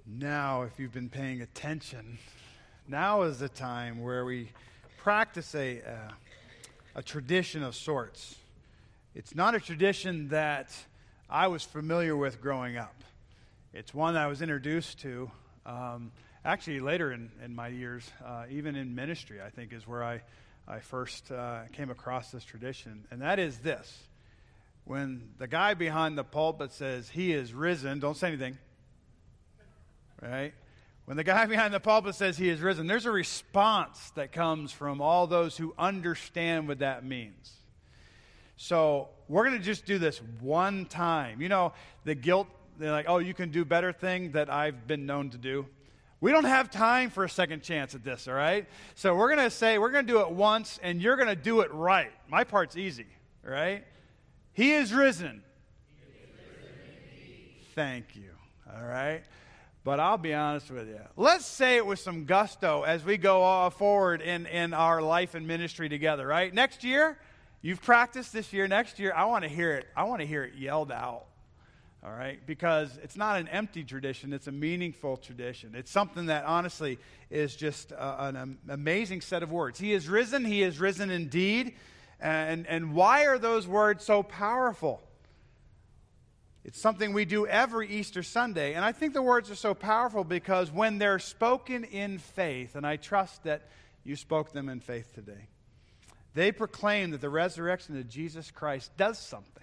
Now, if you've been paying attention, now is the time where we practice a tradition of sorts. It's not a tradition that I was familiar with growing up. It's one that I was introduced to actually later in my years, even in ministry, I think is where I first came across this tradition. And that is this. When the guy behind the pulpit says, "He is risen," don't say anything. Right? When the guy behind the pulpit says he is risen, there's a response that comes from all those who understand what that means. So we're going to just do this one time. You know, the guilt, they're like, "Oh, you can do better" thing that I've been known to do. We don't have time for a second chance at this, all right? So we're going to do it once, and you're going to do it right. My part's easy, all right? He is risen. He is risen indeed. Thank you, all right? But I'll be honest with you. Let's say it with some gusto as we go forward in our life and ministry together, right? Next year, you've practiced this year. Next year, I want to hear it. I want to hear it yelled out, all right? Because it's not an empty tradition. It's a meaningful tradition. It's something that honestly is just an amazing set of words. He is risen. He is risen indeed. And why are those words so powerful? It's something we do every Easter Sunday. And I think the words are so powerful because when they're spoken in faith, and I trust that you spoke them in faith today, they proclaim that the resurrection of Jesus Christ does something.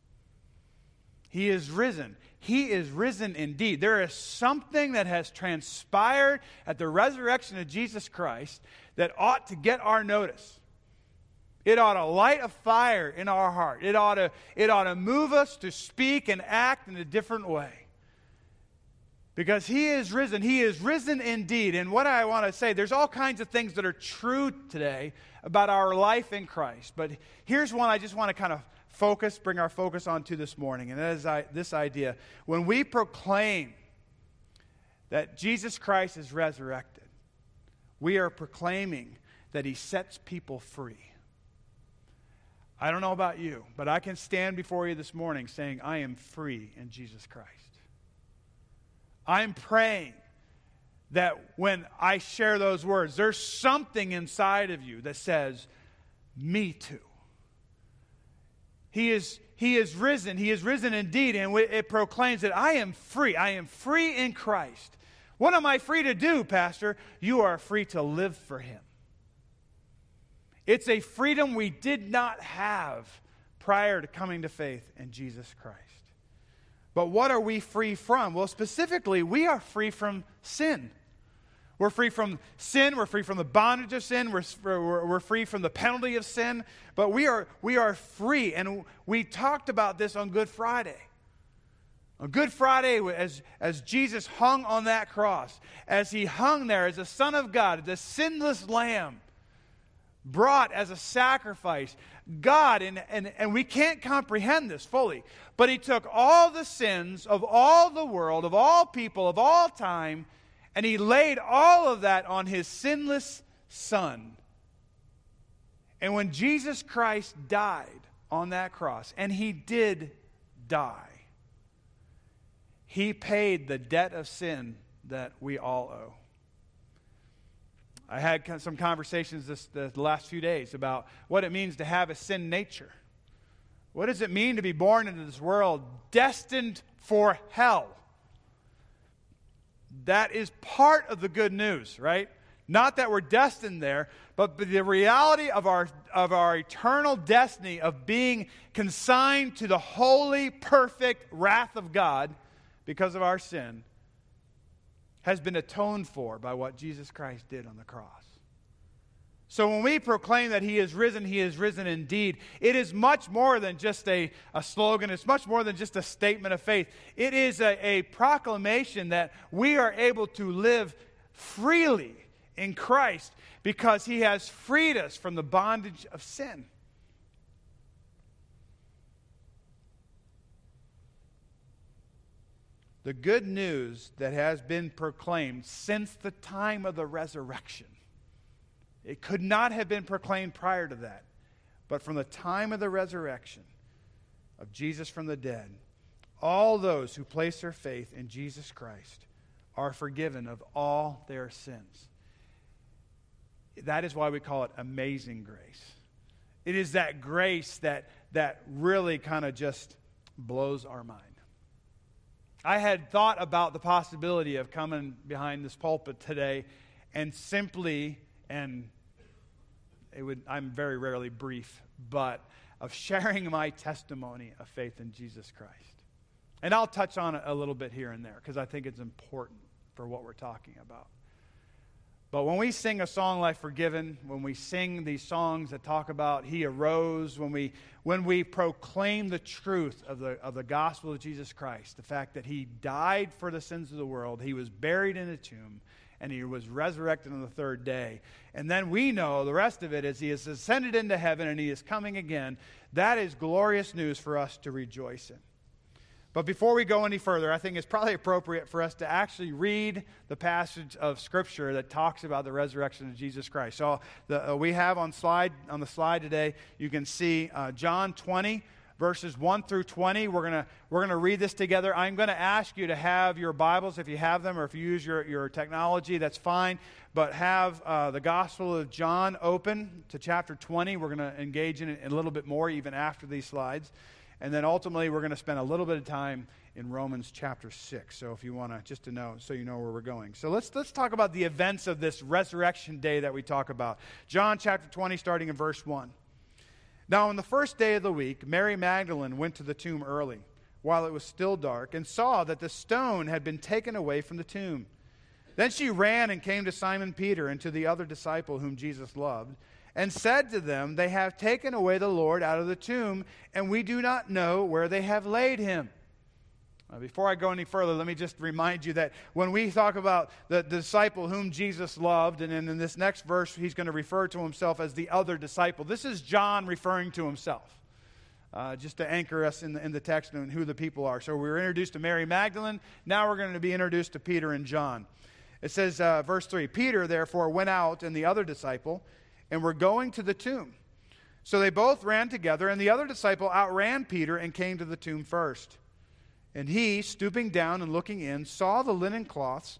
He is risen. He is risen indeed. There is something that has transpired at the resurrection of Jesus Christ that ought to get our notice. It ought to light a fire in our heart. It ought to move us to speak and act in a different way. Because He is risen. He is risen indeed. And what I want to say, there's all kinds of things that are true today about our life in Christ. But here's one I just want to kind of bring our focus on to this morning. And that is this idea. When we proclaim that Jesus Christ is resurrected, we are proclaiming that He sets people free. I don't know about you, but I can stand before you this morning saying, I am free in Jesus Christ. I'm praying that when I share those words, there's something inside of you that says, me too. He is risen. He is risen indeed. And it proclaims that I am free. I am free in Christ. What am I free to do, Pastor? You are free to live for Him. It's a freedom we did not have prior to coming to faith in Jesus Christ. But what are we free from? Well, specifically, we are free from sin. We're free from sin. We're free from the bondage of sin. We're free from the penalty of sin. But we are free. And we talked about this on Good Friday. On Good Friday, as Jesus hung on that cross, as He hung there as the Son of God, the sinless Lamb, brought as a sacrifice, God, and we can't comprehend this fully, but He took all the sins of all the world, of all people, of all time, and He laid all of that on His sinless Son. And when Jesus Christ died on that cross, and He did die, He paid the debt of sin that we all owe. I had some conversations the last few days about what it means to have a sin nature. What does it mean to be born into this world destined for hell? That is part of the good news, right? Not that we're destined there, but the reality of our eternal destiny of being consigned to the holy, perfect wrath of God because of our sin has been atoned for by what Jesus Christ did on the cross. So when we proclaim that He is risen indeed, it is much more than just a slogan. It's much more than just a statement of faith. It is a proclamation that we are able to live freely in Christ because He has freed us from the bondage of sin. The good news that has been proclaimed since the time of the resurrection. It could not have been proclaimed prior to that. But from the time of the resurrection of Jesus from the dead, all those who place their faith in Jesus Christ are forgiven of all their sins. That is why we call it amazing grace. It is that grace that really kind of just blows our mind. I had thought about the possibility of coming behind this pulpit today and simply, I'm very rarely brief, but of sharing my testimony of faith in Jesus Christ. And I'll touch on it a little bit here and there because I think it's important for what we're talking about. But when we sing a song like Forgiven, when we sing these songs that talk about He arose, when we proclaim the truth of the gospel of Jesus Christ, the fact that He died for the sins of the world, He was buried in a tomb, and He was resurrected on the third day. And then we know the rest of it is He has ascended into heaven and He is coming again. That is glorious news for us to rejoice in. But before we go any further, I think it's probably appropriate for us to actually read the passage of Scripture that talks about the resurrection of Jesus Christ. So we have on the slide today, you can see John 20, verses 1 through 20. We're gonna read this together. I'm going to ask you to have your Bibles, if you have them, or if you use your technology, that's fine. But have the Gospel of John open to chapter 20. We're going to engage in it a little bit more even after these slides. And then ultimately, we're going to spend a little bit of time in Romans chapter 6. So if you want to, just to know, so you know where we're going. So let's talk about the events of this resurrection day that we talk about. John chapter 20, starting in verse 1. Now on the first day of the week, Mary Magdalene went to the tomb early, while it was still dark, and saw that the stone had been taken away from the tomb. Then she ran and came to Simon Peter and to the other disciple whom Jesus loved, and said to them, "They have taken away the Lord out of the tomb, and we do not know where they have laid Him." Before I go any further, let me just remind you that when we talk about the disciple whom Jesus loved, and in this next verse he's going to refer to himself as the other disciple. This is John referring to himself, just to anchor us in the text and who the people are. So we were introduced to Mary Magdalene. Now we're going to be introduced to Peter and John. It says, verse 3, Peter therefore went out and the other disciple, and were going to the tomb. So they both ran together, and the other disciple outran Peter and came to the tomb first. And he, stooping down and looking in, saw the linen cloths,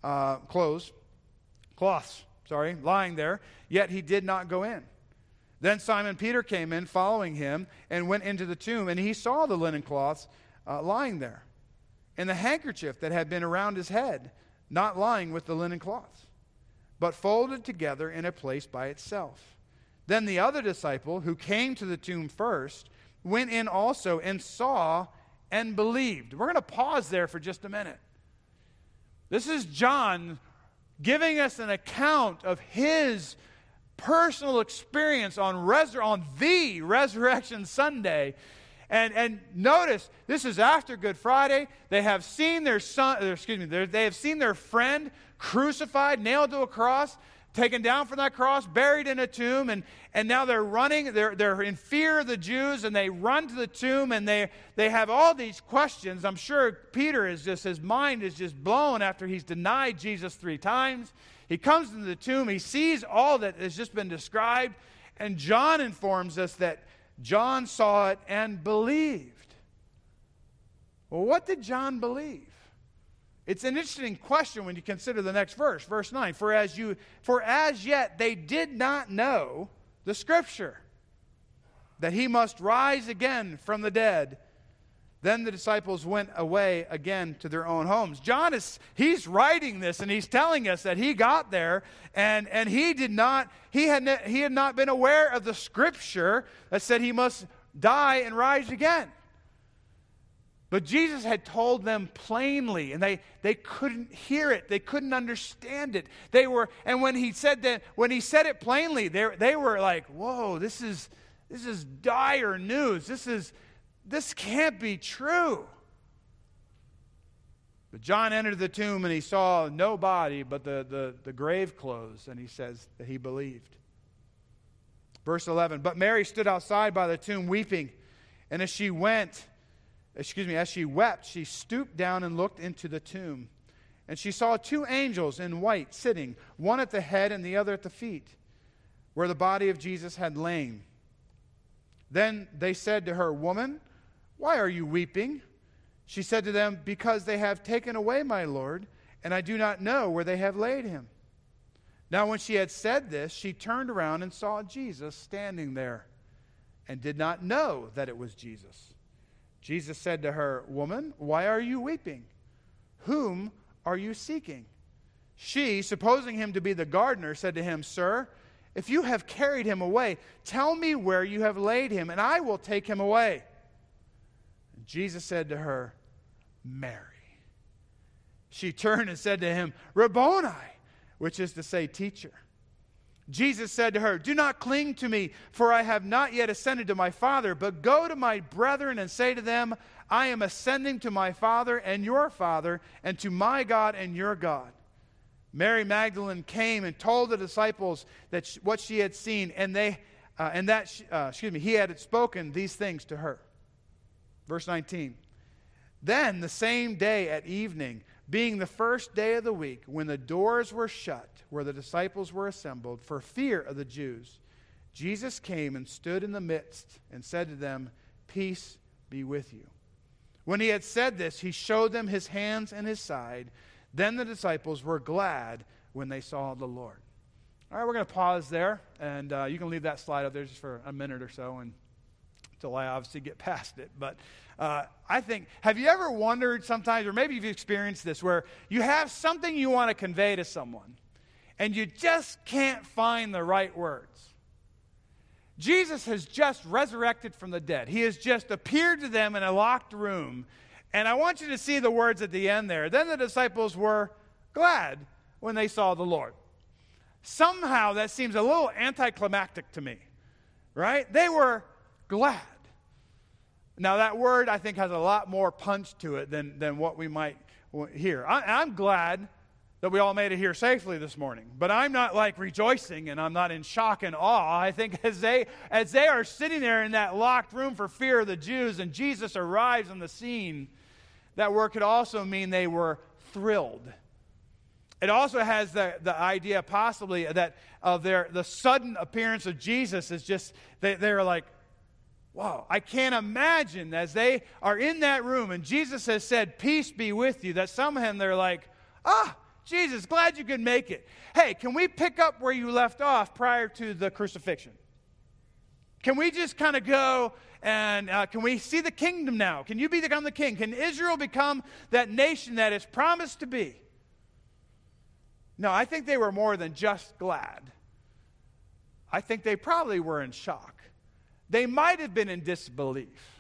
lying there, yet he did not go in. Then Simon Peter came in, following him, and went into the tomb, and he saw the linen cloths lying there, and the handkerchief that had been around his head, not lying with the linen cloths, but folded together in a place by itself. Then the other disciple, who came to the tomb first, went in also and saw and believed. We're going to pause there for just a minute. This is John giving us an account of his personal experience on the Resurrection Sunday. And notice, this is after Good Friday. They have seen they have seen their friend crucified, nailed to a cross, taken down from that cross, buried in a tomb, and now they're running, they're in fear of the Jews, and they run to the tomb, and they have all these questions. I'm sure Peter his mind is just blown after he's denied Jesus 3 times. He comes into the tomb, he sees all that has just been described, and John informs us that John saw it and believed. Well, what did John believe? It's an interesting question when you consider the next verse, verse 9. For as yet they did not know the Scripture, that He must rise again from the dead. Then the disciples went away again to their own homes. John he's writing this, and he's telling us that he got there, and he had not been aware of the Scripture that said He must die and rise again. But Jesus had told them plainly, and they couldn't hear it. They couldn't understand it. And when he said it plainly, they were like, "Whoa, this is dire news. This can't be true." But John entered the tomb and he saw no body but the grave clothes, and he says that he believed. Verse 11, but Mary stood outside by the tomb weeping, and as she wept, she stooped down and looked into the tomb. And she saw 2 angels in white sitting, one at the head and the other at the feet, where the body of Jesus had lain. Then they said to her, "Woman, why are you weeping?" She said to them, "Because they have taken away my Lord, and I do not know where they have laid him." Now when she had said this, she turned around and saw Jesus standing there, and did not know that it was Jesus. Jesus said to her, "Woman, why are you weeping? Whom are you seeking?" She, supposing him to be the gardener, said to him, "Sir, if you have carried him away, tell me where you have laid him, and I will take him away." And Jesus said to her, "Mary." She turned and said to him, "Rabboni," which is to say, teacher. Jesus said to her, "Do not cling to me, for I have not yet ascended to my Father, but go to my brethren and say to them, I am ascending to my Father and your Father, and to my God and your God." Mary Magdalene came and told the disciples that what she had seen, and he had spoken these things to her. Verse 19. Then the same day at evening, being the first day of the week, when the doors were shut, where the disciples were assembled, for fear of the Jews, Jesus came and stood in the midst and said to them, "Peace be with you." When he had said this, he showed them his hands and his side. Then the disciples were glad when they saw the Lord. All right, we're going to pause there, and you can leave that slide up there just for a minute or so until I obviously get past it. But I think, have you ever wondered sometimes, or maybe you've experienced this, where you have something you want to convey to someone, and you just can't find the right words? Jesus has just resurrected from the dead. He has just appeared to them in a locked room. And I want you to see the words at the end there. Then the disciples were glad when they saw the Lord. Somehow that seems a little anticlimactic to me, right? They were glad. Now that word, I think, has a lot more punch to it than what we might hear. I'm glad that we all made it here safely this morning. But I'm not like rejoicing, and I'm not in shock and awe. I think as they are sitting there in that locked room for fear of the Jews, and Jesus arrives on the scene, that word could also mean they were thrilled. It also has the idea possibly that of the sudden appearance of Jesus is just, they're like, wow, I can't imagine as they are in that room and Jesus has said, "Peace be with you," that somehow they're like, Jesus, glad you could make it. Hey, can we pick up where you left off prior to the crucifixion? Can we just kind of go and can we see the kingdom now? Can you become the king? Can Israel become that nation that is promised to be? No, I think they were more than just glad. I think they probably were in shock. They might have been in disbelief.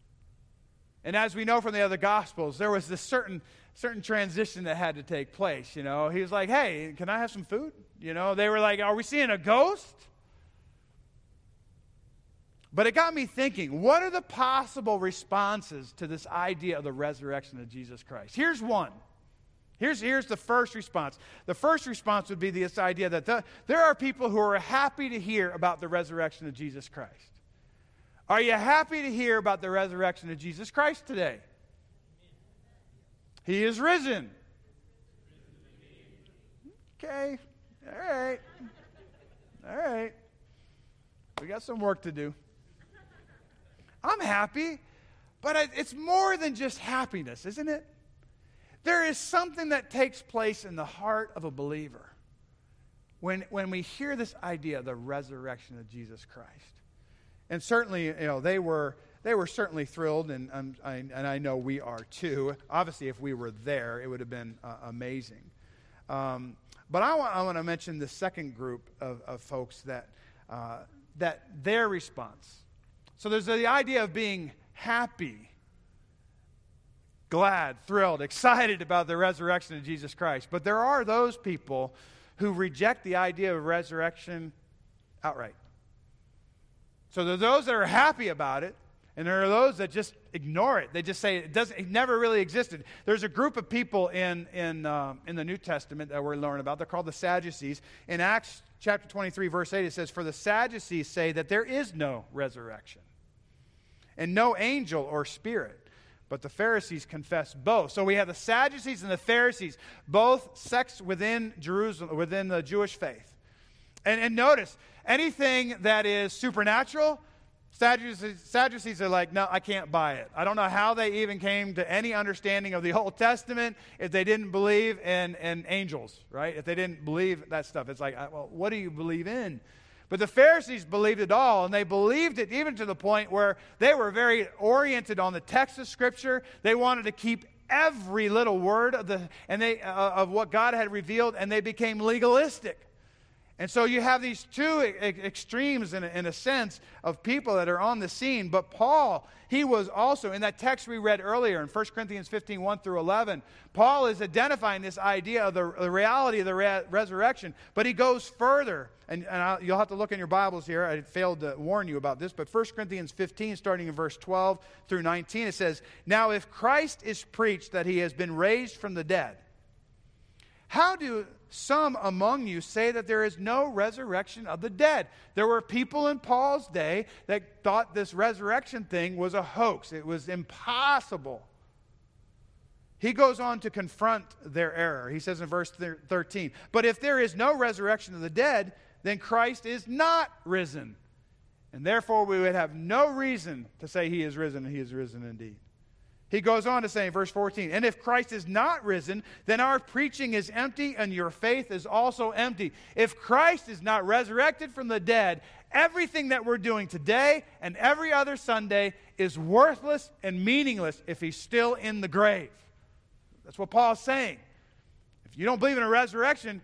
And as we know from the other Gospels, there was this certain transition that had to take place. He was like, "Hey, can I have some food?" They were like, "Are we seeing a ghost?" But it got me thinking, what are the possible responses to this idea of the resurrection of Jesus Christ? Here's one. Here's the first response. The first response would be this idea that there are people who are happy to hear about the resurrection of Jesus Christ. Are you happy to hear about the resurrection of Jesus Christ today? He is risen. Okay. All right. We got some work to do. I'm happy, but it's more than just happiness, isn't it? There is something that takes place in the heart of a believer when we hear this idea of the resurrection of Jesus Christ. And certainly, they were certainly thrilled, and I know we are too. Obviously, if we were there, it would have been amazing. But I want to mention the second group of folks that their response. So there's the idea of being happy, glad, thrilled, excited about the resurrection of Jesus Christ. But there are those people who reject the idea of resurrection outright. So there are those that are happy about it, and there are those that just ignore it. They just say it never really existed. There's a group of people in the New Testament that we're learning about. They're called the Sadducees. In Acts chapter 23, verse 8, it says, "For the Sadducees say that there is no resurrection, and no angel or spirit, but the Pharisees confess both." So we have the Sadducees and the Pharisees, both sects within Jerusalem, within the Jewish faith. And notice, anything that is supernatural Sadducees are like, no, I can't buy it. I don't know how they even came to any understanding of the Old Testament if they didn't believe in angels, right? If they didn't believe that stuff. It's like, well, what do you believe in? But the Pharisees believed it all, and they believed it even to the point where they were very oriented on the text of Scripture. They wanted to keep every little word of what God had revealed, and they became legalistic. And so you have these two extremes in a sense of people that are on the scene. But Paul, he was also, in that text we read earlier in 1 Corinthians 15, 1 through 11, Paul is identifying this idea of the reality of the resurrection. But he goes further. And you'll have to look in your Bibles here. I failed to warn you about this. But 1 Corinthians 15, starting in verse 12 through 19, it says, "Now if Christ is preached that he has been raised from the dead, how do some among you say that there is no resurrection of the dead?" There were people in Paul's day that thought this resurrection thing was a hoax. It was impossible. He goes on to confront their error. He says in verse 13, "But if there is no resurrection of the dead, then Christ is not risen. And therefore we would have no reason to say he is risen, and he is risen indeed." He goes on to say in verse 14, "And if Christ is not risen, then our preaching is empty and your faith is also empty." If Christ is not resurrected from the dead, everything that we're doing today and every other Sunday is worthless and meaningless if he's still in the grave. That's what Paul's saying. If you don't believe in a resurrection,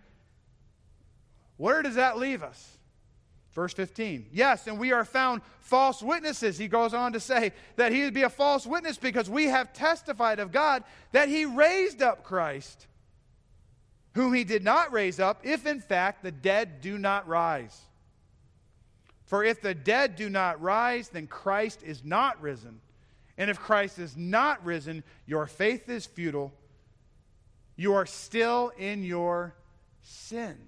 where does that leave us? Verse 15, "Yes, and we are found false witnesses." He goes on to say that he would be a false witness because we have testified of God that he raised up Christ, whom he did not raise up, if in fact the dead do not rise. For if the dead do not rise, then Christ is not risen. And if Christ is not risen, your faith is futile. You are still in your sins.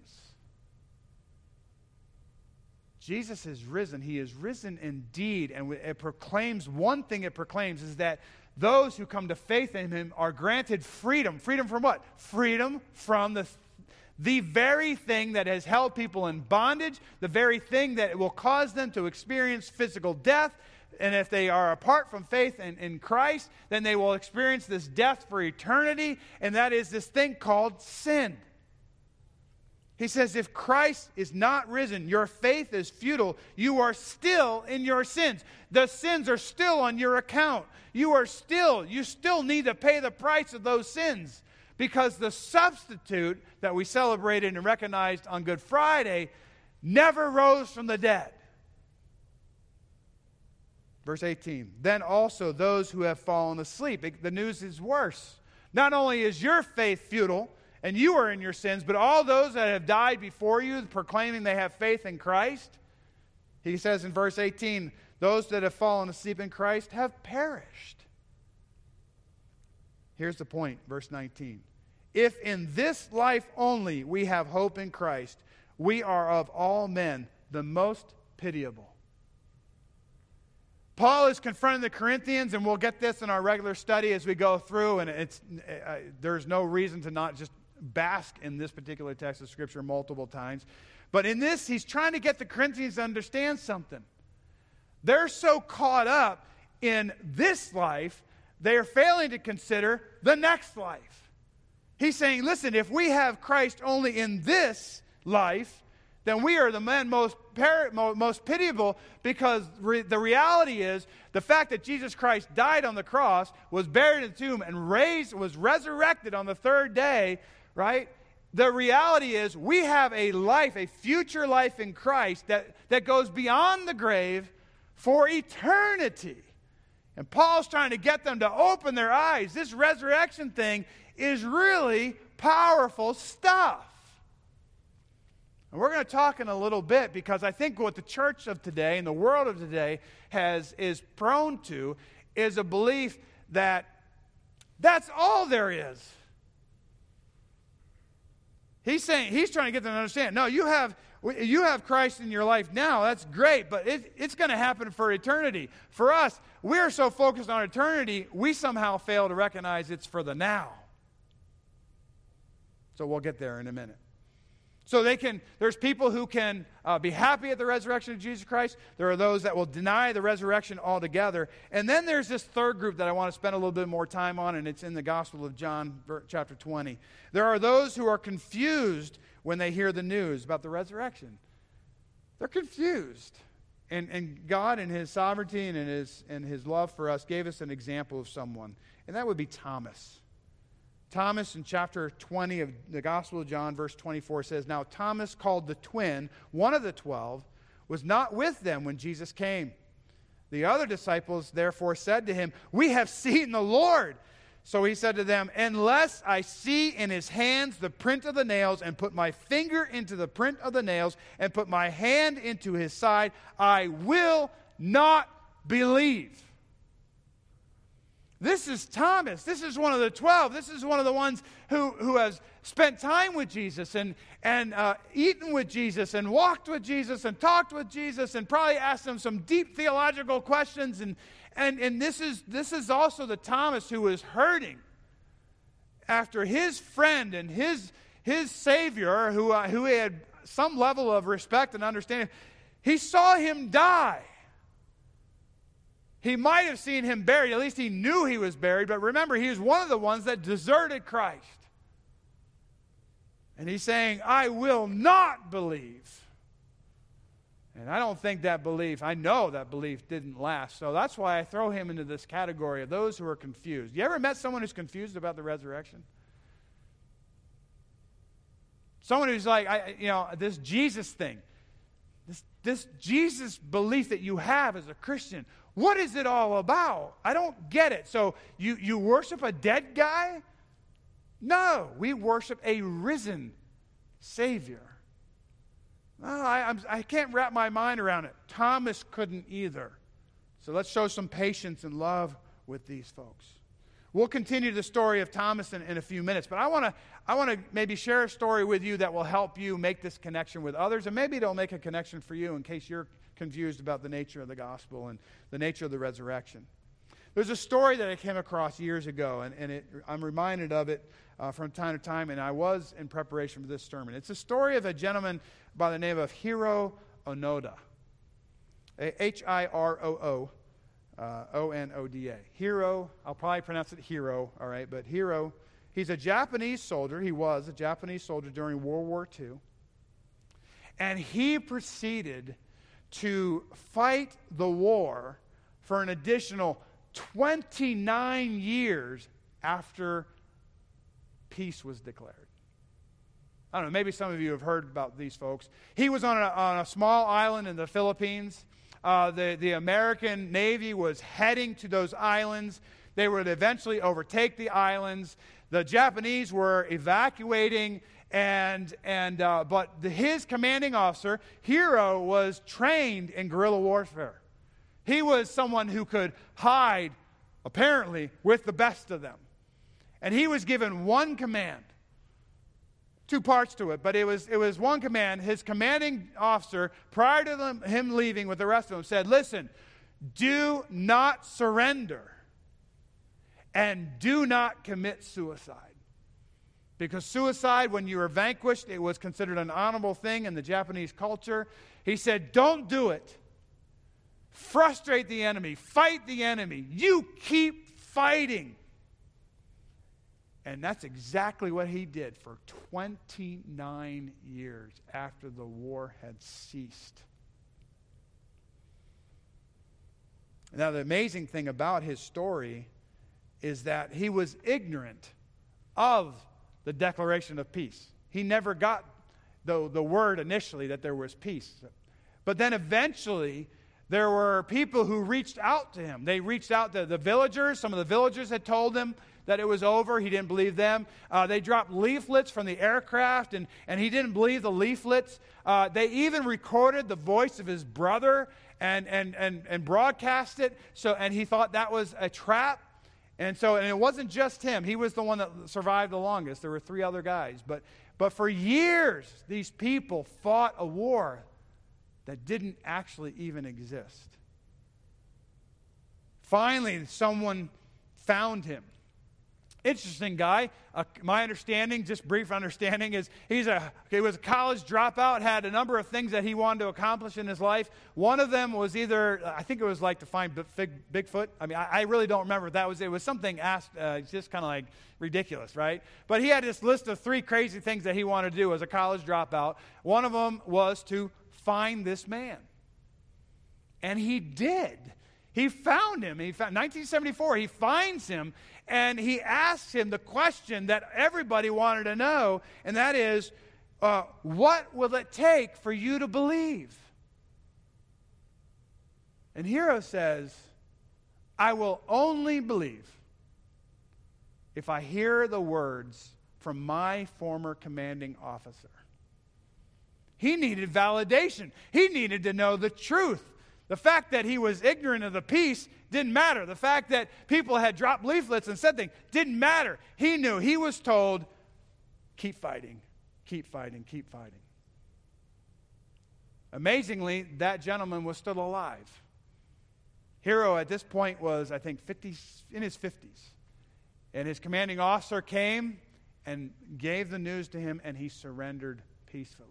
Jesus is risen. He is risen indeed. And it proclaims, one thing it proclaims is that those who come to faith in him are granted freedom. Freedom from what? Freedom from the very thing that has held people in bondage, the very thing that will cause them to experience physical death. And if they are apart from faith in Christ, then they will experience this death for eternity, and that is this thing called sin. He says, if Christ is not risen, your faith is futile. You are still in your sins. The sins are still on your account. You still need to pay the price of those sins, because the substitute that we celebrated and recognized on Good Friday never rose from the dead. Verse 18, "Then also those who have fallen asleep." The news is worse. Not only is your faith futile, and you are in your sins, but all those that have died before you, proclaiming they have faith in Christ, he says in verse 18, those that have fallen asleep in Christ have perished. Here's the point, verse 19. "If in this life only we have hope in Christ, we are of all men the most pitiable." Paul is confronting the Corinthians, and we'll get this in our regular study as we go through, and there's no reason to not just bask in this particular text of Scripture multiple times. But in this, he's trying to get the Corinthians to understand something. They're so caught up in this life, they are failing to consider the next life. He's saying, listen, if we have Christ only in this life, then we are the men most pitiable, because the reality is the fact that Jesus Christ died on the cross, was buried in the tomb, and was resurrected on the third day, right? The reality is we have a life, a future life in Christ that goes beyond the grave for eternity. And Paul's trying to get them to open their eyes. This resurrection thing is really powerful stuff. And we're going to talk in a little bit, because I think what the church of today and the world of today is prone to is a belief that that's all there is. He's trying to get them to understand, no, you have Christ in your life now, that's great, but it's going to happen for eternity. For us, we're so focused on eternity, we somehow fail to recognize it's for the now. So we'll get there in a minute. So there's people who can be happy at the resurrection of Jesus Christ. There are those that will deny the resurrection altogether. And then there's this third group that I want to spend a little bit more time on, and it's in the Gospel of John, chapter 20. There are those who are confused when they hear the news about the resurrection. They're confused. And God, in His sovereignty and in His love for us, gave us an example of someone, and that would be Thomas. Thomas, in chapter 20 of the Gospel of John, verse 24, says, "Now Thomas, called the twin, one of the 12, was not with them when Jesus came. The other disciples therefore said to him, 'We have seen the Lord.' So he said to them, 'Unless I see in His hands the print of the nails, and put my finger into the print of the nails, and put my hand into His side, I will not believe.'" This is Thomas. This is one of the 12. This is one of the ones who has spent time with Jesus and eaten with Jesus and walked with Jesus and talked with Jesus and probably asked Him some deep theological questions. And this is also the Thomas who was hurting after his friend and his Savior, who he had some level of respect and understanding. He saw him die. He might have seen him buried. At least he knew he was buried. But remember, he was one of the ones that deserted Christ. And he's saying, "I will not believe." And I don't think that belief, I know that belief didn't last. So that's why I throw him into this category of those who are confused. You ever met someone who's confused about the resurrection? Someone who's like, this Jesus thing, this Jesus belief that you have as a Christian, what is it all about? I don't get it. So you worship a dead guy? No, we worship a risen Savior. No, I can't wrap my mind around it. Thomas couldn't either. So let's show some patience and love with these folks. We'll continue the story of Thomas in a few minutes, but I want to maybe share a story with you that will help you make this connection with others, and maybe it'll make a connection for you in case you're confused about the nature of the gospel and the nature of the resurrection. There's a story that I came across years ago, and I'm reminded of it from time to time, and I was in preparation for this sermon. It's a story of a gentleman by the name of Hiro Onoda. Hiroo. Onoda. Hiro, I'll probably pronounce it Hiro, all right, but Hiro, he's a Japanese soldier. He was a Japanese soldier during World War II. And he proceeded to fight the war for an additional 29 years after peace was declared. I don't know, maybe some of you have heard about these folks. He was on a small island in the Philippines. The American Navy was heading to those islands. They would eventually overtake the islands. The Japanese were evacuating, but his commanding officer, Hiro, was trained in guerrilla warfare. He was someone who could hide, apparently, with the best of them. And he was given one command. Two parts to it, but it was one command. His commanding officer, prior to him leaving with the rest of them, said, "Listen, do not surrender and do not commit suicide." Because suicide, when you were vanquished, it was considered an honorable thing in the Japanese culture. He said, "Don't do it. Frustrate the enemy. Fight the enemy. You keep fighting." And that's exactly what he did for 29 years after the war had ceased. Now, the amazing thing about his story is that he was ignorant of the declaration of peace. He never got the word initially that there was peace. But then eventually, there were people who reached out to him. They reached out to the villagers. Some of the villagers had told him that it was over. He didn't believe them. They dropped leaflets from the aircraft, and he didn't believe the leaflets. They even recorded the voice of his brother and broadcast it. And he thought that was a trap. And it wasn't just him. He was the one that survived the longest. There were 3 other guys. But for years, these people fought a war that didn't actually even exist. Finally, someone found him. Interesting guy. My understanding, just brief understanding, is he was a college dropout, had a number of things that he wanted to accomplish in his life. One of them was I think it was like to find Bigfoot. I mean, I really don't remember what that was. It was something just kind of like ridiculous, right? But he had this list of 3 crazy things that he wanted to do as a college dropout. One of them was to find this man. And he did. He found him. 1974, he finds him, and he asks him the question that everybody wanted to know, and that is, what will it take for you to believe? And Hero says, I will only believe if I hear the words from my former commanding officer. He needed validation. He needed to know the truth. The fact that he was ignorant of the peace didn't matter. The fact that people had dropped leaflets and said things didn't matter. He knew. He was told, keep fighting, keep fighting, keep fighting. Amazingly, that gentleman was still alive. Hero at this point was, I think, in his 50s. And his commanding officer came and gave the news to him, and he surrendered peacefully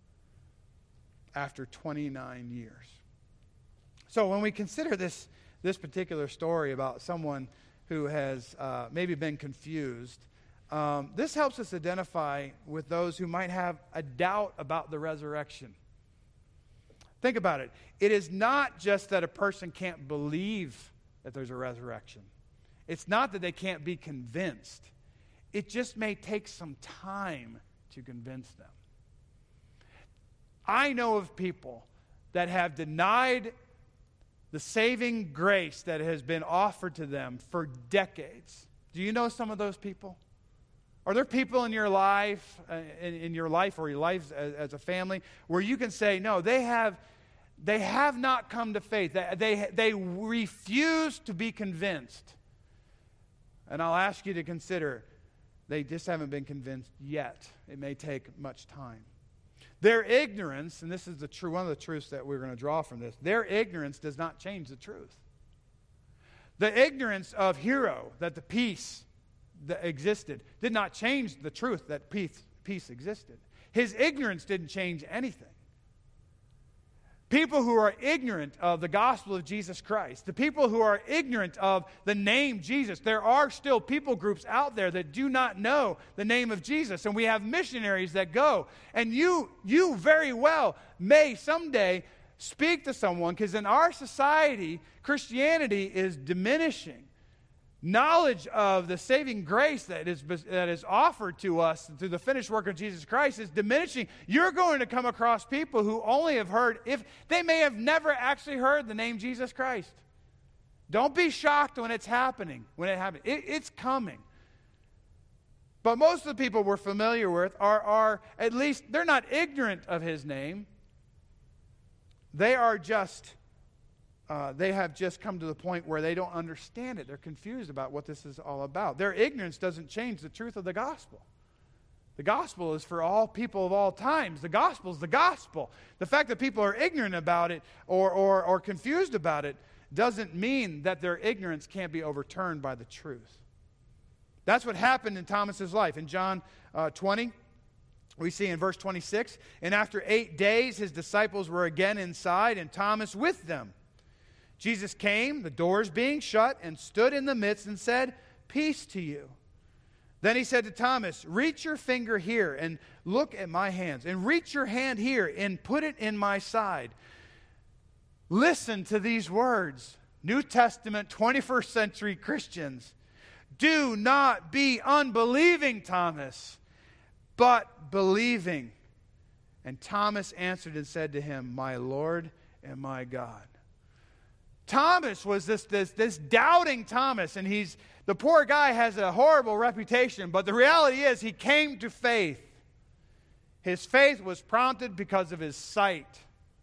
after 29 years. So when we consider this particular story about someone who has maybe been confused, this helps us identify with those who might have a doubt about the resurrection. Think about it. It is not just that a person can't believe that there's a resurrection. It's not that they can't be convinced. It just may take some time to convince them. I know of people that have denied the saving grace that has been offered to them for decades. Do you know some of those people? Are there people in your life, or your life as a family, where you can say, no, they have not come to faith. They refuse to be convinced. And I'll ask you to consider, they just haven't been convinced yet. It may take much time. Their ignorance, and this is one of the truths that we're going to draw from this, their ignorance does not change the truth. The ignorance of Hero, that the peace that existed, did not change the truth that peace existed. His ignorance didn't change anything. People who are ignorant of the gospel of Jesus Christ, the people who are ignorant of the name Jesus, there are still people groups out there that do not know the name of Jesus. And we have missionaries that go. And you very well may someday speak to someone, because in our society, Christianity is diminishing. Knowledge of the saving grace that is offered to us through the finished work of Jesus Christ is diminishing. You're going to come across people who only have heard, if they may have never actually heard the name Jesus Christ. Don't be shocked when it's happening. It's coming. But most of the people we're familiar with are at least, they're not ignorant of his name. They are just they have just come to the point where they don't understand it. They're confused about what this is all about. Their ignorance doesn't change the truth of the gospel. The gospel is for all people of all times. The gospel is the gospel. The fact that people are ignorant about it or confused about it doesn't mean that their ignorance can't be overturned by the truth. That's what happened in Thomas's life. In John 20, we see in verse 26, and after 8 days his disciples were again inside, and Thomas with them. Jesus came, the doors being shut, and stood in the midst and said, "Peace to you." Then he said to Thomas, "Reach your finger here and look at my hands, and reach your hand here and put it in my side." Listen to these words, New Testament, 21st century Christians. Do not be unbelieving, Thomas, but believing. And Thomas answered and said to him, "My Lord and my God." Thomas was this doubting Thomas, and the poor guy has a horrible reputation, but the reality is he came to faith. His faith was prompted because of his sight.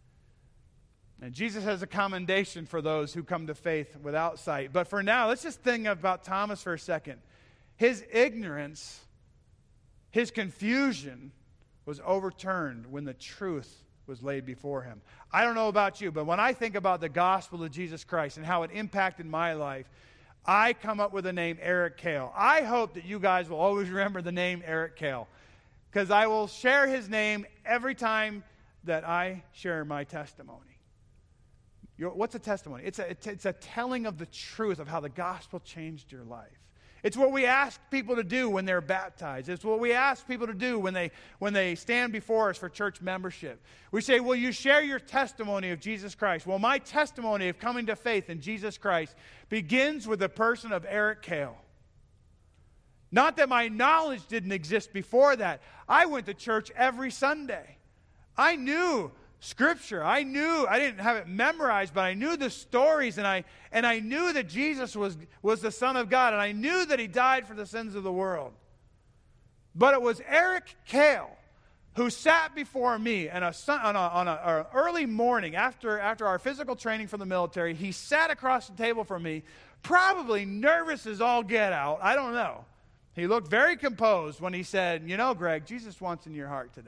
And Jesus has a commendation for those who come to faith without sight. But for now, let's just think about Thomas for a second. His ignorance, his confusion was overturned when the truth was laid before him. I don't know about you, but when I think about the gospel of Jesus Christ and how it impacted my life, I come up with the name Eric Kale. I hope that you guys will always remember the name Eric Kale, because I will share his name every time that I share my testimony. What's a testimony? It's a telling of the truth of how the gospel changed your life. It's what we ask people to do when they're baptized. It's what we ask people to do when they stand before us for church membership. We say, will you share your testimony of Jesus Christ? Well, my testimony of coming to faith in Jesus Christ begins with the person of Eric Kale. Not that my knowledge didn't exist before that. I went to church every Sunday. I knew Scripture. I didn't have it memorized, but I knew the stories, and I knew that Jesus was the Son of God, and I knew that He died for the sins of the world. But it was Eric Kale who sat before me on an early morning after our physical training for the military. He sat across the table from me, probably nervous as all get out. I don't know. He looked very composed when he said, "You know, Greg, Jesus wants in your heart today."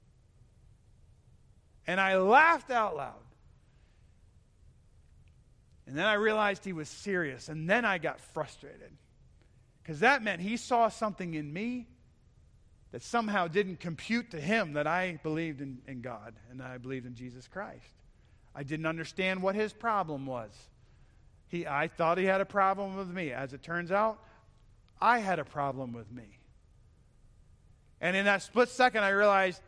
And I laughed out loud. And then I realized he was serious. And then I got frustrated. Because that meant he saw something in me that somehow didn't compute to him that I believed in God and that I believed in Jesus Christ. I didn't understand what his problem was. I thought he had a problem with me. As it turns out, I had a problem with me. And in that split second, I realized,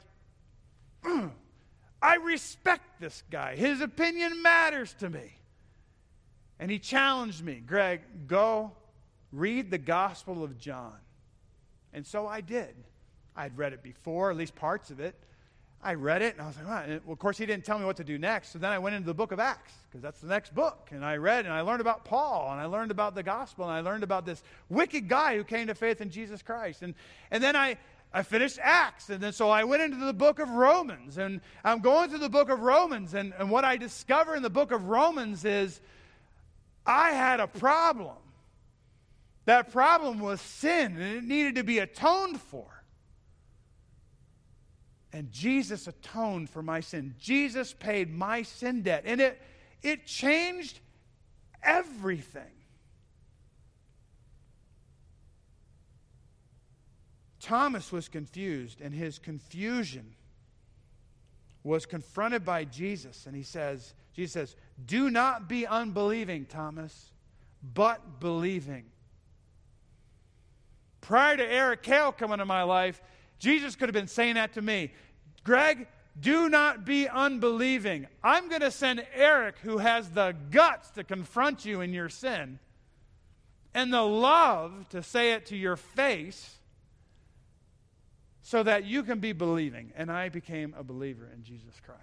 I respect this guy. His opinion matters to me. And he challenged me, Greg, go read the Gospel of John. And so I did. I'd read it before, at least parts of it. I read it, and I was like, wow. And of course, he didn't tell me what to do next. So then I went into the book of Acts, because that's the next book. And I read, and I learned about Paul, and I learned about the gospel, and I learned about this wicked guy who came to faith in Jesus Christ. And then I finished Acts, and then so I went into the book of Romans, and I'm going through the book of Romans, and what I discover in the book of Romans is I had a problem. That problem was sin, and it needed to be atoned for. And Jesus atoned for my sin. Jesus paid my sin debt, and it changed everything. Thomas was confused, and his confusion was confronted by Jesus. And Jesus says, do not be unbelieving, Thomas, but believing. Prior to Eric Kale coming into my life, Jesus could have been saying that to me. Greg, do not be unbelieving. I'm going to send Eric, who has the guts to confront you in your sin, and the love to say it to your face, so that you can be believing. And I became a believer in Jesus Christ.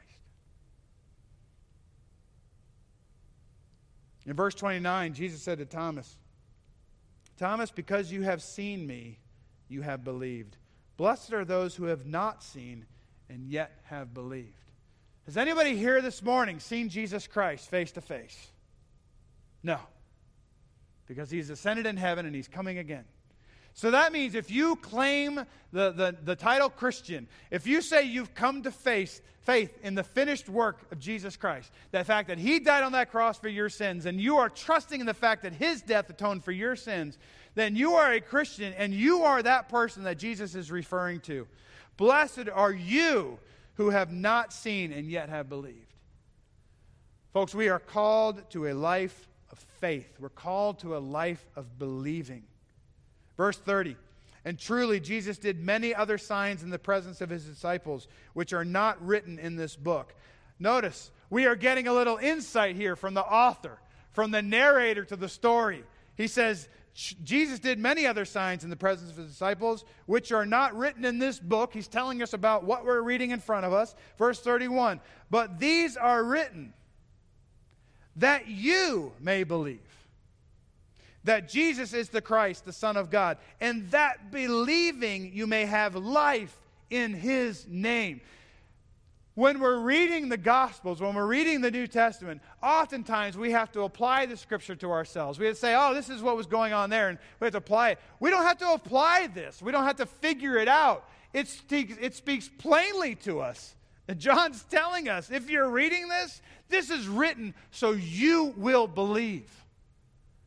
In verse 29, Jesus said to Thomas, Thomas, because you have seen me, you have believed. Blessed are those who have not seen and yet have believed. Has anybody here this morning seen Jesus Christ face to face? No. Because He's ascended in heaven and He's coming again. So that means if you claim the title Christian, if you say you've come to faith in the finished work of Jesus Christ, the fact that He died on that cross for your sins, and you are trusting in the fact that His death atoned for your sins, then you are a Christian, and you are that person that Jesus is referring to. Blessed are you who have not seen and yet have believed. Folks, we are called to a life of faith. We're called to a life of believing. Verse 30, and truly Jesus did many other signs in the presence of His disciples, which are not written in this book. Notice, we are getting a little insight here from the author, from the narrator to the story. He says, Jesus did many other signs in the presence of His disciples, which are not written in this book. He's telling us about what we're reading in front of us. Verse 31, but these are written that you may believe that Jesus is the Christ, the Son of God, and that believing you may have life in His name. When we're reading the Gospels, when we're reading the New Testament, oftentimes we have to apply the Scripture to ourselves. We have to say, oh, this is what was going on there, and we have to apply it. We don't have to apply this. We don't have to figure it out. It speaks plainly to us. And John's telling us, if you're reading this, this is written so you will believe.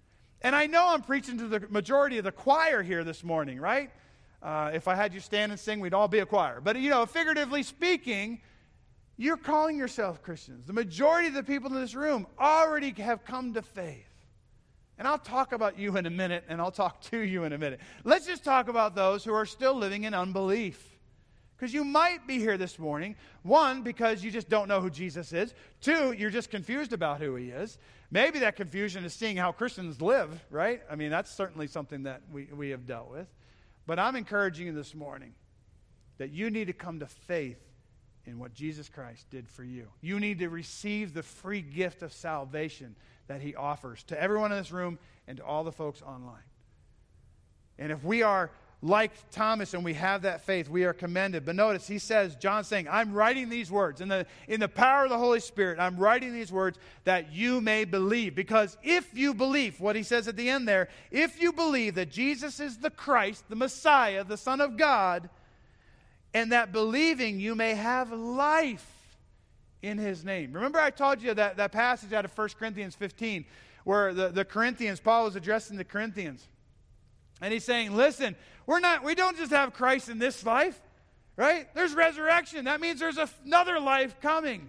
And I know I'm preaching to the majority of the choir here this morning, right? If I had you stand and sing, we'd all be a choir. But, figuratively speaking, you're calling yourself Christians. The majority of the people in this room already have come to faith. And I'll talk about you in a minute, and I'll talk to you in a minute. Let's just talk about those who are still living in unbelief. Because you might be here this morning, one, because you just don't know who Jesus is. Two, you're just confused about who he is. Maybe that confusion is seeing how Christians live, right? I mean, that's certainly something that we have dealt with. But I'm encouraging you this morning that you need to come to faith in what Jesus Christ did for you. You need to receive the free gift of salvation that he offers to everyone in this room and to all the folks online. And if we are like Thomas and we have that faith, we are commended. But notice, he says, John's saying, I'm writing these words. In the power of the Holy Spirit, I'm writing these words that you may believe. Because if you believe, what he says at the end there, if you believe that Jesus is the Christ, the Messiah, the Son of God, and that believing you may have life in his name. Remember I told you that passage out of 1 Corinthians 15 where the Corinthians, Paul was addressing the Corinthians. And he's saying, listen, we don't just have Christ in this life, right? There's resurrection. That means there's another life coming.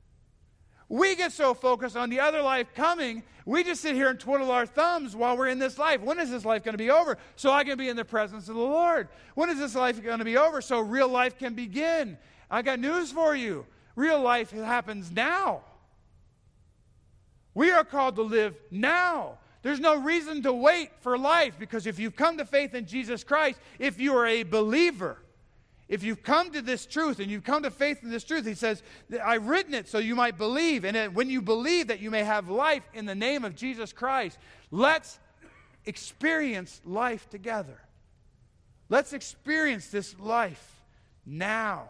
We get so focused on the other life coming, we just sit here and twiddle our thumbs while we're in this life. When is this life going to be over? So I can be in the presence of the Lord. When is this life going to be over? So real life can begin. I got news for you. Real life happens now. We are called to live now. There's no reason to wait for life, because if you've come to faith in Jesus Christ, if you are a believer, if you've come to this truth and you've come to faith in this truth, he says, I've written it so you might believe. And when you believe that you may have life in the name of Jesus Christ, let's experience life together. Let's experience this life now.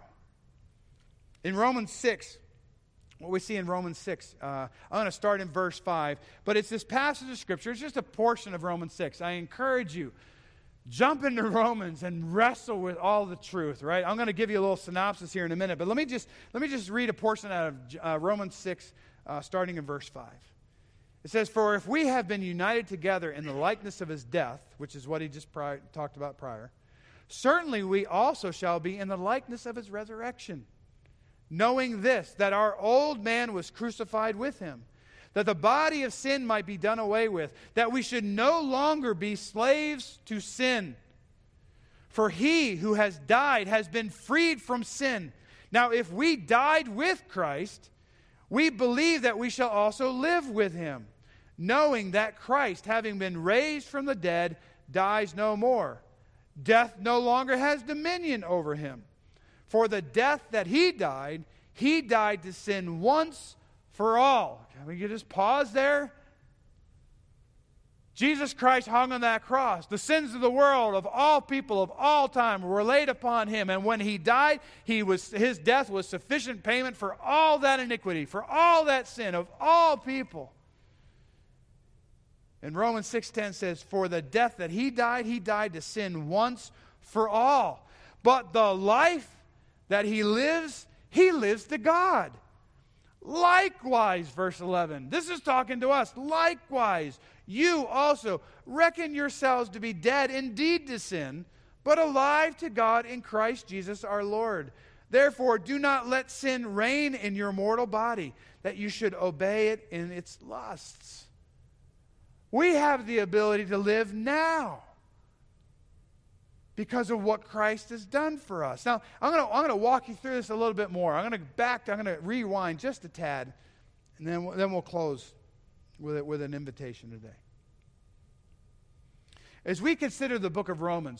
In Romans 6, what we see in Romans 6, I'm going to start in verse 5, but it's this passage of Scripture. It's just a portion of Romans 6. I encourage you, jump into Romans and wrestle with all the truth, right? I'm going to give you a little synopsis here in a minute, but let me just read a portion out of Romans 6, starting in verse 5. It says, for if we have been united together in the likeness of his death, which is what he just talked about prior, certainly we also shall be in the likeness of his resurrection. Knowing this, that our old man was crucified with him, that the body of sin might be done away with, that we should no longer be slaves to sin. For he who has died has been freed from sin. Now, if we died with Christ, we believe that we shall also live with him, knowing that Christ, having been raised from the dead, dies no more. Death no longer has dominion over him. For the death that he died to sin once for all. Can we just pause there? Jesus Christ hung on that cross. The sins of the world, of all people, of all time, were laid upon him. And when he died, his death was sufficient payment for all that iniquity, for all that sin of all people. And Romans 6:10 says, for the death that he died to sin once for all. But the life that he lives to God. Likewise, verse 11. This is talking to us. Likewise, you also reckon yourselves to be dead indeed to sin, but alive to God in Christ Jesus our Lord. Therefore, do not let sin reign in your mortal body, that you should obey it in its lusts. We have the ability to live now because of what Christ has done for us. Now, I'm going to walk you through this a little bit more. I'm going to rewind just a tad, and then we'll close with an invitation today. As we consider the book of Romans,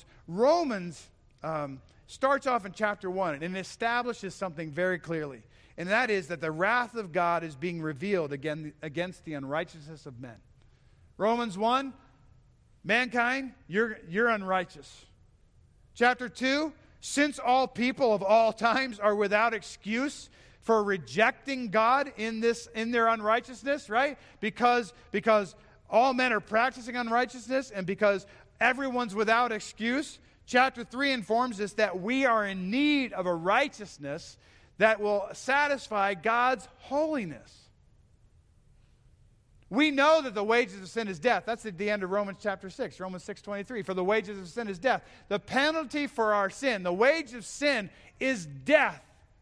starts off in chapter 1, and it establishes something very clearly, and that is that the wrath of God is being revealed against the unrighteousness of men. Romans 1, mankind, you're unrighteous. Chapter 2, since all people of all times are without excuse for rejecting God in their unrighteousness, right? Because all men are practicing unrighteousness and because everyone's without excuse. Chapter 3 informs us that we are in need of a righteousness that will satisfy God's holiness. We know that the wages of sin is death. That's at the end of Romans chapter 6, Romans 6:23. For the wages of sin is death. The penalty for our sin, the wage of sin is death.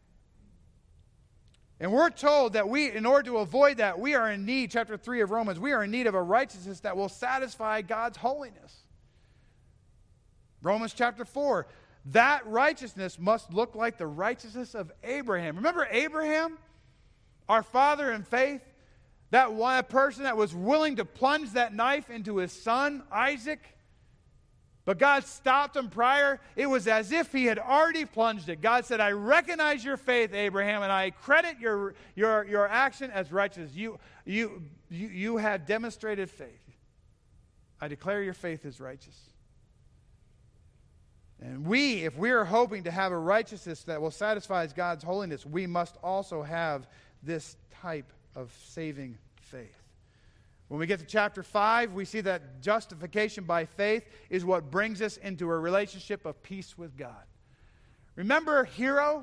And we're told that in order to avoid that, we are in need, chapter 3 of Romans, we are in need of a righteousness that will satisfy God's holiness. Romans chapter 4, that righteousness must look like the righteousness of Abraham. Remember Abraham, our father in faith? That one person that was willing to plunge that knife into his son, Isaac. But God stopped him prior. It was as if he had already plunged it. God said, I recognize your faith, Abraham, and I credit your action as righteous. You have demonstrated faith. I declare your faith as righteous. And if we are hoping to have a righteousness that will satisfy God's holiness, we must also have this type of saving faith. When we get to chapter 5, we see that justification by faith is what brings us into a relationship of peace with God. Remember Hero?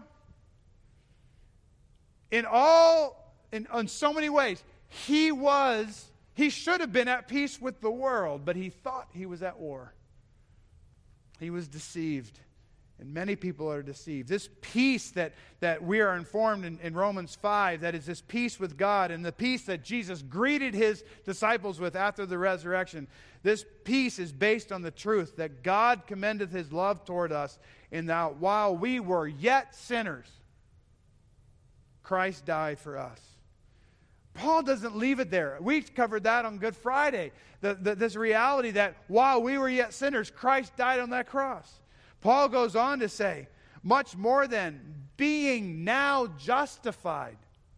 In so many ways, he should have been at peace with the world, but he thought he was at war. He was deceived. And many people are deceived. This peace that we are informed in Romans 5, that is this peace with God and the peace that Jesus greeted his disciples with after the resurrection, this peace is based on the truth that God commendeth his love toward us in that while we were yet sinners, Christ died for us. Paul doesn't leave it there. We covered that on Good Friday. This reality that while we were yet sinners, Christ died on that cross. Paul goes on to say, much more than being now justified.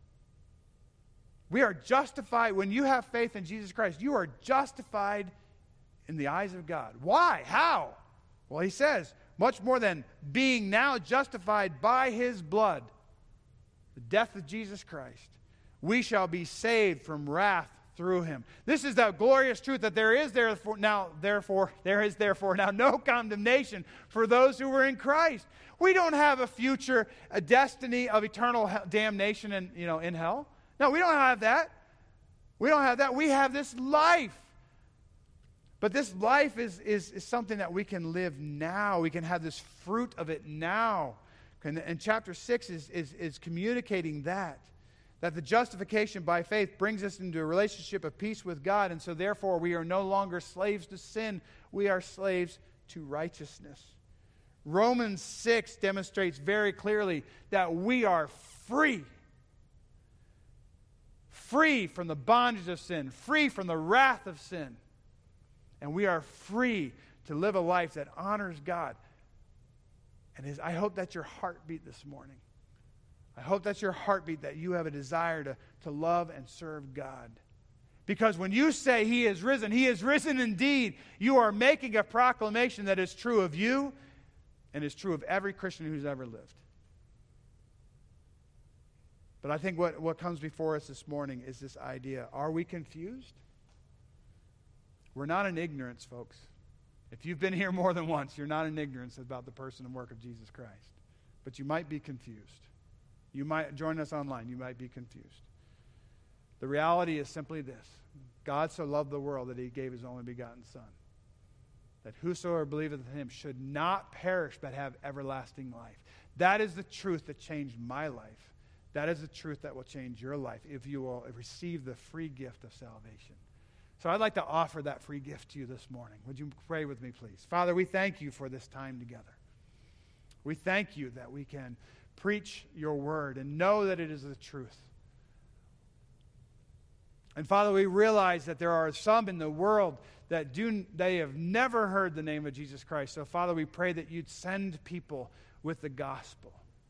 We are justified. When you have faith in Jesus Christ, you are justified in the eyes of God. Why? How? Well, he says, much more than being now justified by his blood, the death of Jesus Christ, we shall be saved from wrath through him. This is that glorious truth that there is therefore now no condemnation for those who were in Christ. We don't have a destiny of eternal damnation in hell. No, we don't have that. We don't have that. We have this life. But this life is something that we can live now. We can have this fruit of it now. And chapter 6 is communicating that the justification by faith brings us into a relationship of peace with God, and so therefore we are no longer slaves to sin, we are slaves to righteousness. Romans 6 demonstrates very clearly that we are free from the bondage of sin, free from the wrath of sin, and we are free to live a life that honors God. And I hope that's your heartbeat this morning. I hope that's your heartbeat, that you have a desire to love and serve God. Because when you say he is risen indeed, you are making a proclamation that is true of you and is true of every Christian who's ever lived. But I think what comes before us this morning is this idea. Are we confused? We're not in ignorance, folks. If you've been here more than once, you're not in ignorance about the person and work of Jesus Christ. But you might be confused. You might join us online. You might be confused. The reality is simply this. God so loved the world that he gave his only begotten Son, that whosoever believeth in him should not perish but have everlasting life. That is the truth that changed my life. That is the truth that will change your life if you will receive the free gift of salvation. So I'd like to offer that free gift to you this morning. Would you pray with me, please? Father, we thank you for this time together. We thank you that we can preach your word and know that it is the truth. And Father, we realize that there are some in the world that they have never heard the name of Jesus Christ. So Father, we pray that you'd send people with the gospel.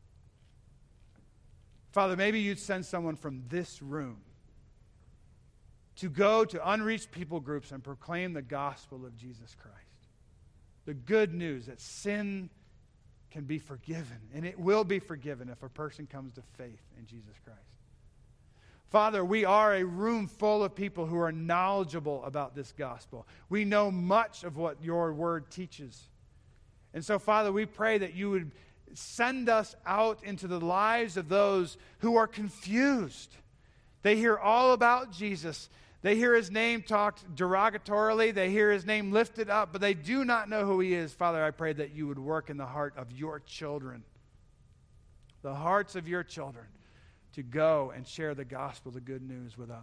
Father, maybe you'd send someone from this room to go to unreached people groups and proclaim the gospel of Jesus Christ. The good news that sin can be forgiven, and it will be forgiven if a person comes to faith in Jesus Christ. Father, we are a room full of people who are knowledgeable about this gospel. We know much of what your word teaches. And so, Father, we pray that you would send us out into the lives of those who are confused. They hear all about Jesus. They hear his name talked derogatorily. They hear his name lifted up, but they do not know who he is. Father, I pray that you would work in the heart of your children, the hearts of your children, to go and share the gospel, the good news with others.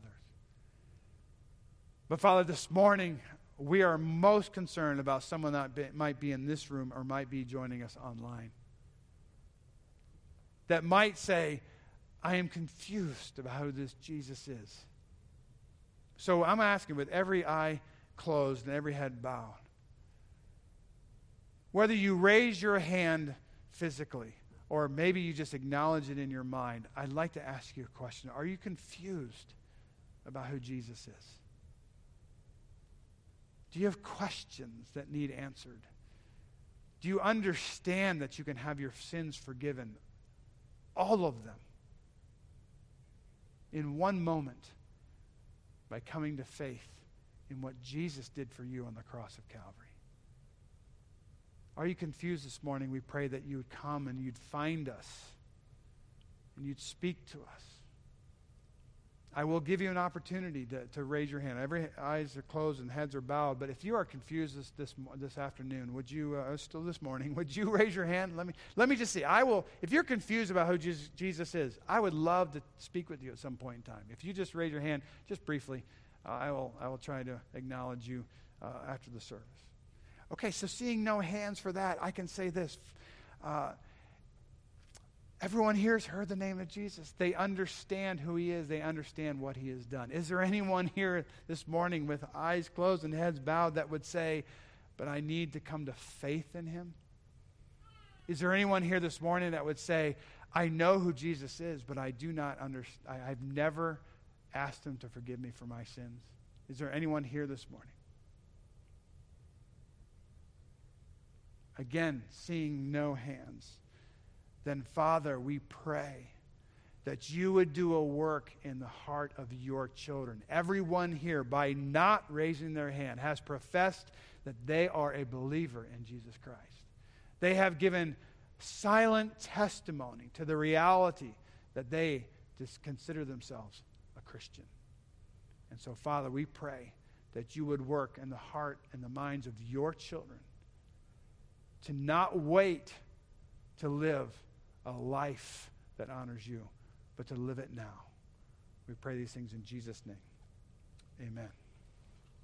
But Father, this morning, we are most concerned about someone that might be in this room or might be joining us online, that might say, I am confused about who this Jesus is. So I'm asking, with every eye closed and every head bowed, whether you raise your hand physically or maybe you just acknowledge it in your mind, I'd like to ask you a question. Are you confused about who Jesus is? Do you have questions that need answered? Do you understand that you can have your sins forgiven? All of them. In one moment. By coming to faith in what Jesus did for you on the cross of Calvary. Are you confused this morning? We pray that you would come and you'd find us and you'd speak to us. I will give you an opportunity to raise your hand. Every eyes are closed and heads are bowed. But if you are confused this afternoon, would you, still this morning, would you raise your hand? Let me just see. I will. If you're confused about who Jesus is, I would love to speak with you at some point in time. If you just raise your hand, just briefly, I will try to acknowledge you after the service. Okay, so seeing no hands for that, I can say this. Everyone here has heard the name of Jesus. They understand who he is. They understand what he has done. Is there anyone here this morning with eyes closed and heads bowed that would say, but I need to come to faith in him? Is there anyone here this morning that would say, I know who Jesus is, but I do not understand. I've never asked him to forgive me for my sins. Is there anyone here this morning? Again, seeing no hands. Then, Father, we pray that you would do a work in the heart of your children. Everyone here, by not raising their hand, has professed that they are a believer in Jesus Christ. They have given silent testimony to the reality that they just consider themselves a Christian. And so, Father, we pray that you would work in the heart and the minds of your children to not wait to live a life that honors you, but to live it now. We pray these things in Jesus' name. Amen.